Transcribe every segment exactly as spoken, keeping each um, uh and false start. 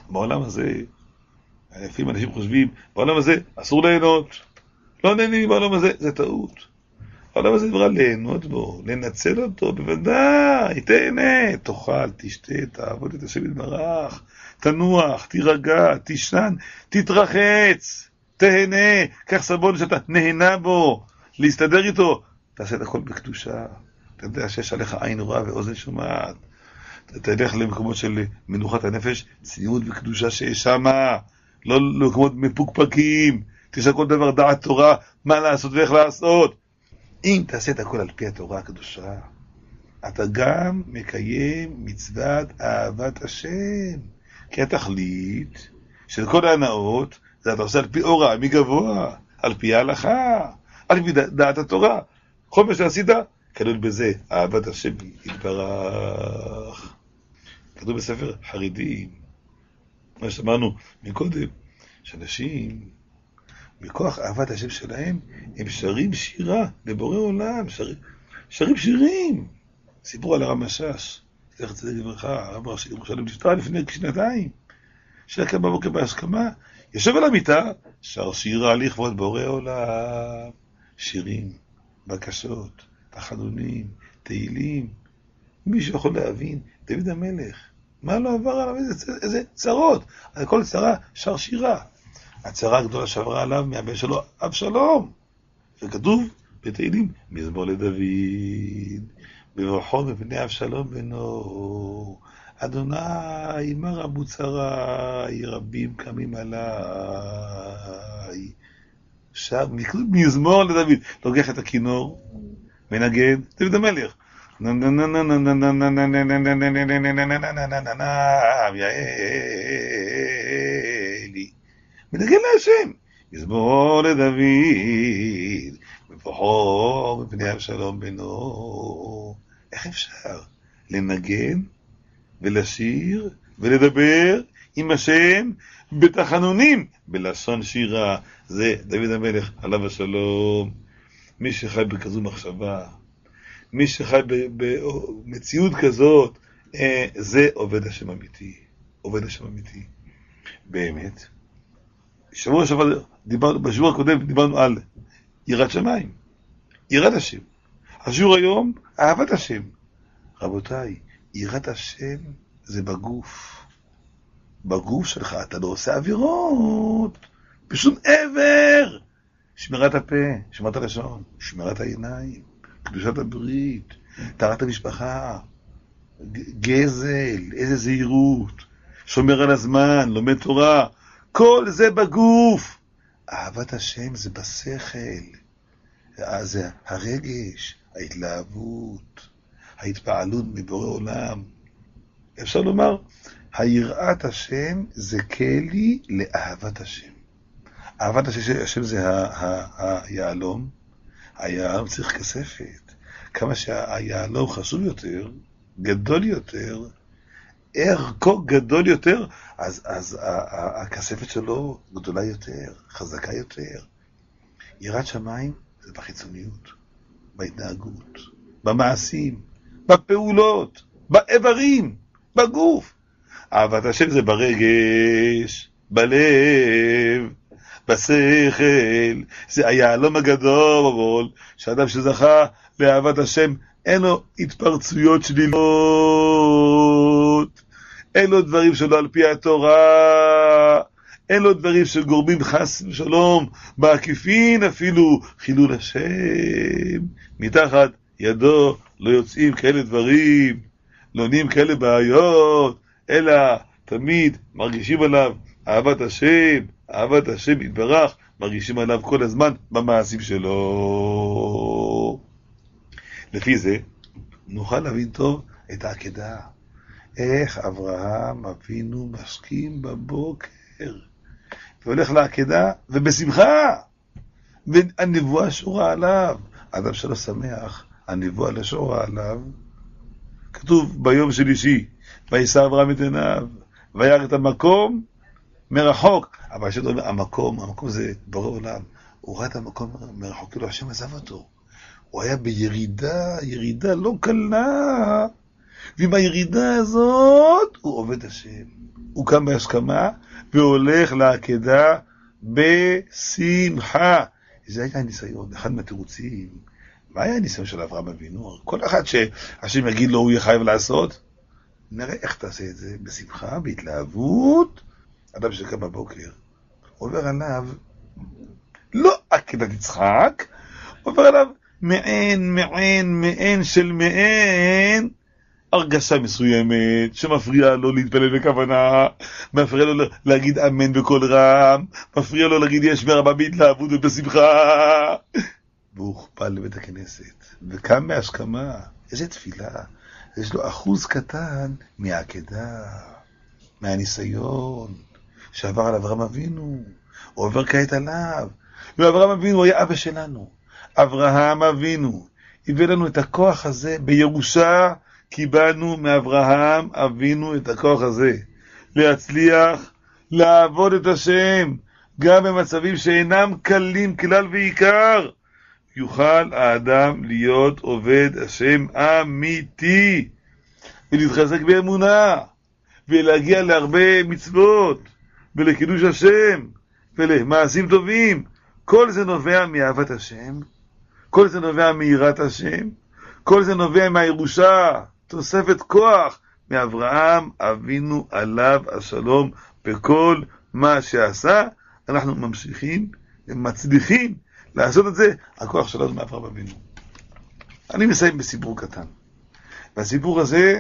בעולם הזה, לפעמים אנשים חושבים, בעולם הזה אסור ליהנות, לא נהנים בעולם הזה, זה טעות. העולם הזה דבר ליהנות בו, לנצל אותו, בוודאי, תהנה, תאכל, תשתה, תעבוד את השם יתברך, תנוח, תירגע, תשן, תתרחץ, תהנה, קח סבון שאתה נהנה בו, להסתדר איתו, תעשה את הכל בקדושה, אתה יודע שיש עליך עין רואה ואוזן שומעת, אתה תלך למקומות של מנוחת הנפש, צניעות וקדושה שיש שמה, לא למקומות מפוקפקים, תשאל כל דבר דעת תורה, מה לעשות ואיך לעשות. אם תעשה את הכל על פי התורה הקדושה, אתה גם מקיים מצוות אהבת השם. כי התכלית של כל ההנאות, זה אתה עושה על פי אורה, מגבוה, על פי ההלכה, על פי דעת התורה. כל מה שעשית, כלול בזה, אהבת השם יתברך. כתוב בספר חרדים, מה שאמרנו מקודם, שאנשים, מכוח אהבת השם שלהם, הם שרים שירה לבורא עולם, שרים, שרים שירים. סיפור על הרב משאש, זכר צדיק לברכה, הרב ראשי ירושלים נפטר לפני כשנתיים, שקם בבוקר בהסכמה, יושב על המיטה, שר שירה לכבוד בורא עולם, שירים, בקשות, תחנונים, תהילים. מישהו יכול להבין, דוד המלך, מה לא עבר עליו, איזה, איזה צרות, על כל צרה שר שירה. הצרה הגדולה שעברה עליו מהבן שלו, אבשלום. וכתוב בתהילים, מזמור לדוד, בברכו מפני אבשלום בנו, אדוני, מה רבו צרי, רבים קמים עליי. שר, מזמור לדוד, לוקח את הכינור, מנגן, דוד המלך. מנגן להשם, מזמור לדוד, מבוכו מפני אבשלום בנו. איך אפשר לנגן ולשיר ולדבר עם השם בתחנונים, בלשון שירה? זה דוד המלך עליו השלום. מי שחי בכזו מחשבה, מי שחי במציאות כזאת, זה עובד השם אמיתי, עובד השם אמיתי באמת. שבוע שעבר דיברנו, בשיעור הקודם דיברנו על יראת שמיים, יראת השם. השיעור היום, אהבת השם. רבותיי, יראת השם זה בגוף. בגוף שלך אתה לא עושה עבירות, בשום עבר. שמירת הפה, שמירת הלשון, שמירת העיניים, קדושת הברית, טהרת המשפחה, גזל, איזה זהירות, שומר על הזמן, לומד תורה, כל זה בגוף. אהבת השם זה בשכל, זה הרגש, ההתלהבות, ההתפעלות מבורא עולם. אפשר לומר, היראת השם זה כלי לאהבת השם. אהבת השם זה היעלום. היעלום צריך כספת. כמה שהיעלום חשוב יותר, גדול יותר, ערכו גדול יותר, אז, אז הכספת שלו גדולה יותר, חזקה יותר. יראת שמיים זה בחיצוניות, בהתנהגות, במעשים, בפעולות, באיברים, בגוף. אהבת השם זה ברגש, בלב, בשכל. זה היעלום הגדול, שאדם שזכה לאהבת השם אין לו התפרצויות שלילות, אין לו דברים שלא על פי התורה, אין לו דברים שגורמים חס ושלום בעקיפין, אפילו חילול השם. מתחת ידו לא יוצאים כאלה דברים, לא נהיים כאלה בעיות, אלא תמיד מרגישים עליו אהבת השם, אהבת השם יתברך, מרגישים עליו כל הזמן במעשים שלו. לפי זה נוכל להבין טוב את העקדה, איך אברהם אבינו מסכים בבוקר והולך לעקדה ובשמחה, והנבואה שורה עליו. אדם שלא שמח, הנבואה לא שורה עליו. כתוב ביום שלישי, וישא אברהם את עיניו וירא את המקום מרחוק. אבל השם אומר, המקום, המקום זה בורא עולם. הוא ראה את המקום מרחוק, כאילו השם עזב אותו. הוא היה בירידה, ירידה לא קלה. ועם הירידה הזאת הוא עובד השם. הוא קם בהסכמה והולך לעקדה בשמחה. זה היה הניסיון, אחד מהתירוצים. מה היה הניסיון של אברהם אבינו? כל אחד שהשם יגיד לו הוא יהיה חייב לעשות, נראה איך תעשה את זה בשמחה, בהתלהבות. אדם שקם בבוקר, עובר עליו, לא עקדת יצחק, עובר עליו מעין, מעין, מעין של מעין, הרגשה מסוימת, שמפריע לו להתפלל בכוונה, מפריע לו להגיד אמן בקול רם, מפריע לו להגיד יש ברמה בהתלהבות ובשמחה. והוא הוכפל לבית הכנסת, וקם בהסכמה. איזה תפילה, יש לו אחוז קטן מהעקדה, מהניסיון, שעבר על אברהם אבינו, הוא עובר כעת עליו. ואברהם אבינו היה אבא שלנו. אברהם אבינו הביא לנו את הכוח הזה בירושה, קיבלנו מאברהם אבינו את הכוח הזה, להצליח, לעבוד את השם, גם במצבים שאינם קלים כלל ועיקר. יוכל האדם להיות עובד השם אמיתי, ולהתחזק באמונה, ולהגיע להרבה מצוות, ולקידוש השם, ולמעשים טובים. כל זה נובע מאהבת השם, כל זה נובע מיראת השם, כל זה נובע מהירושה, תוספת כוח מאברהם אבינו עליו השלום. בכל מה שעשה אנחנו ממשיכים ומצליחים לעשות את זה, הכוח שלנו מאברהם אבינו. אני מסיים בסיפור קטן, והסיפור הזה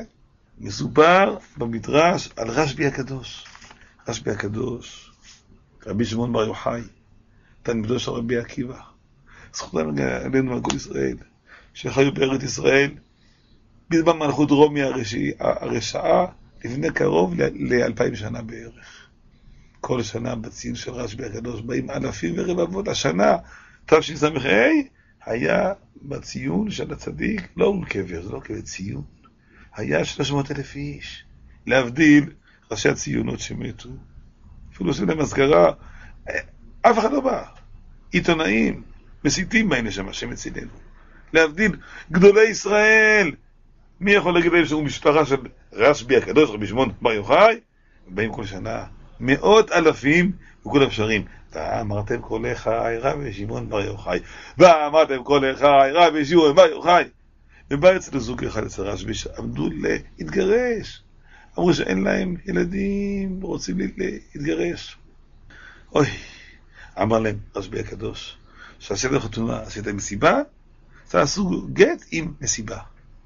מסופר במדרש על רשב"י הקדוש. רשב"י הקדוש, רבי שמעון בר יוחאי, תלמידו של רבי עקיבא, זכותנו עלינו על כל ישראל, שחיו בארץ ישראל בזמן מלכות רומי הרשעה, לפני קרוב לאלפיים שנה בערך. כל שנה בציון של רשב"י הקדוש באים אלפים ורבבות. השנה תשס"ה היה בציון של הצדיק, לא הוא קבר, זה לא קבר, ציון, היה שלוש מאות אלף איש, להבדיל ראשי הציונות שמתו, אפילו עושים להם אזכרה, אף אחד לא בא. עיתונאים מסיתים בעין לשם, השם מצילנו, להבדיל גדולי ישראל. מי יכול להגיד להם שהוא משפחה של רשב"י הקדוש, רבי שמעון בר יוחאי? באים כל שנה מאות אלפים וכולם שרים, ואמרתם כל אחי רבי שמעון בר יוחאי, ואמרתם כל אחי רבי שמעון בר יוחאי. ובא אצל זוג אחד אצל רשב"י שעמדו להתגרש, אמרו שאין להם ילדים, רוצים להתגרש. אוי, אמר להם רשב"י הקדוש, שעשיתם חתונה, עשיתם מסיבה, תעשו גט עם מסיבה.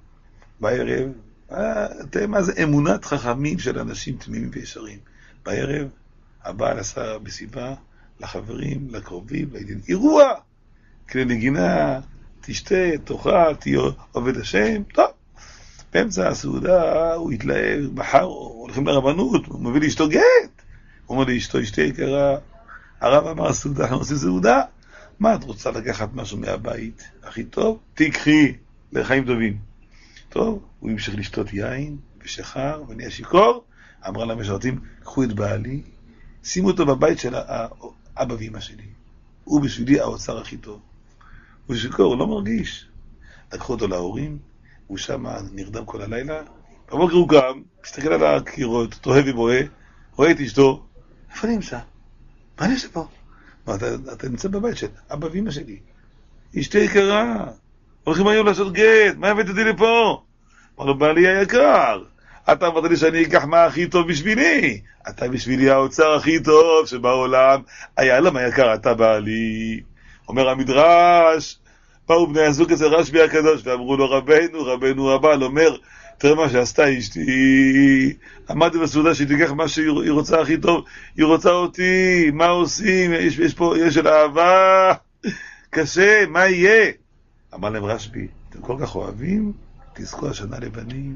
בערב, תראה מה זה אמונת חכמים של אנשים תמימים וישרים. בערב הבעל עשה מסיבה לחברים, לקרובים, לידידים, אירוע, כדי נגינה, תשתה, תאכל, תהיה עובד השם. טוב, באמצע הסעודה הוא התלהב, בחר, הולכים לרבנות, הוא מביא לאשתו גט, הוא אומר לאשתו, אשתי יקרה, הרב אמר הסעודה, אנחנו עושים סעודה, מה את רוצה לקחת משהו מהבית? הכי טוב, תיקחי לחיים טובים. טוב, הוא המשיך לשתות יין ושחר ונהיה שיקור. אמרה למשרתים, קחו את בעלי, שימו אותו בבית של האבא ואמא שלי, הוא בשבילי האוצר הכי טוב. הוא שיקור, הוא לא מרגיש. לקחו אותו להורים, הוא שם נרדם כל הלילה. בבוקר הוא קם, מסתכל על הקירות, תוהה ובוהה, רואה את אשתו, איפה נמצא? מה נמצא פה? אתה, אתה נמצא בבית של אבא ואמא שלי, אשתי יקרה, הולכים היום לעשות גט, מה הבאת אותי לפה? אמר לו, בעלי היקר, אתה אמרת לי שאני אקח מה הכי טוב בשבילי, אתה בשבילי האוצר הכי טוב שבעולם. היה למה יקר, אתה בעלי. אומר המדרש, באו בני הזוג הזה רשב"י הקדוש ואמרו לו, רבנו, רבנו הבעל אומר, תראה מה שעשתה אשתי, אמרתי בסעודה שתיקח מה שהיא רוצה הכי טוב, היא רוצה אותי, מה עושים? יש, יש פה, יש של אהבה, קשה, מה יהיה? אמר להם רשב"י, אתם כל כך אוהבים, תזכו השנה לבנים,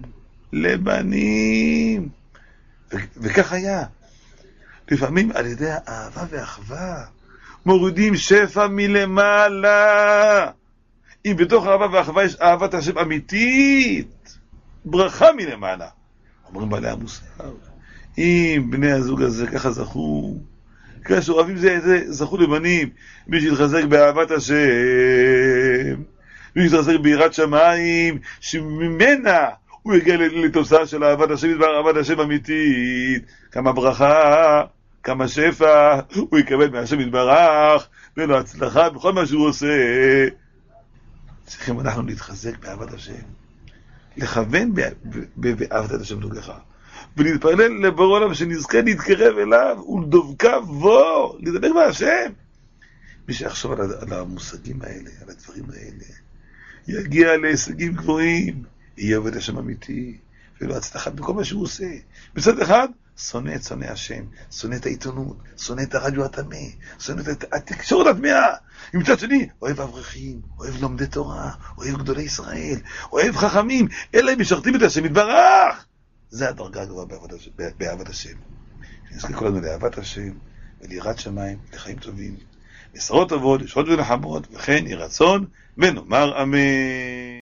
לבנים. ו- וכך היה. לפעמים על ידי האהבה והאחווה, מורידים שפע מלמעלה. אם בתוך האהבה והאחווה יש אהבת השם אמיתית, ברכה מלמעלה. אומרים בעלי המוסר, אם בני הזוג הזה ככה זכו, ככה שאוהבים זה, זה זכו לבנים, מי שיתחזק באהבת השם, מי שיתחזק ביראת שמיים, שממנה הוא יגיע לתוצאה של אהבת השם יתברך, אהבת השם אמיתית, כמה ברכה, כמה שפע, הוא יקבל מהשם יתברך, ולא הצלחה בכל מה שהוא עושה. צריכים אנחנו להתחזק באהבת השם, לכוון באהבת השם דוגך, ולהתפלל לבורא עולם שנזכה להתקרב אליו ולדבקה בו, לדבק בהשם. מי שיחשוב על, על המושגים האלה, על הדברים האלה, יגיע להישגים גבוהים, יהיה עובד השם אמיתי, ולא הצלחה בכל מה שהוא עושה. מצד אחד, שונא את שונא השם, שונא את העיתונות, שונא את הרדיו התמה, שונא את התקשורת התמאה. ומצד שני, אוהב אברכים, אוהב לומדי תורה, אוהב גדולי ישראל, אוהב חכמים, אלה הם משרתים את השם יתברך. זה הדרגה הגבוהה באהבת השם. נזכה כולנו לאהבת השם, וליראת שמיים, לחיים טובים, בשורות טובות, ישועות ונחמות, וכן יהי רצון, ונאמר אמן.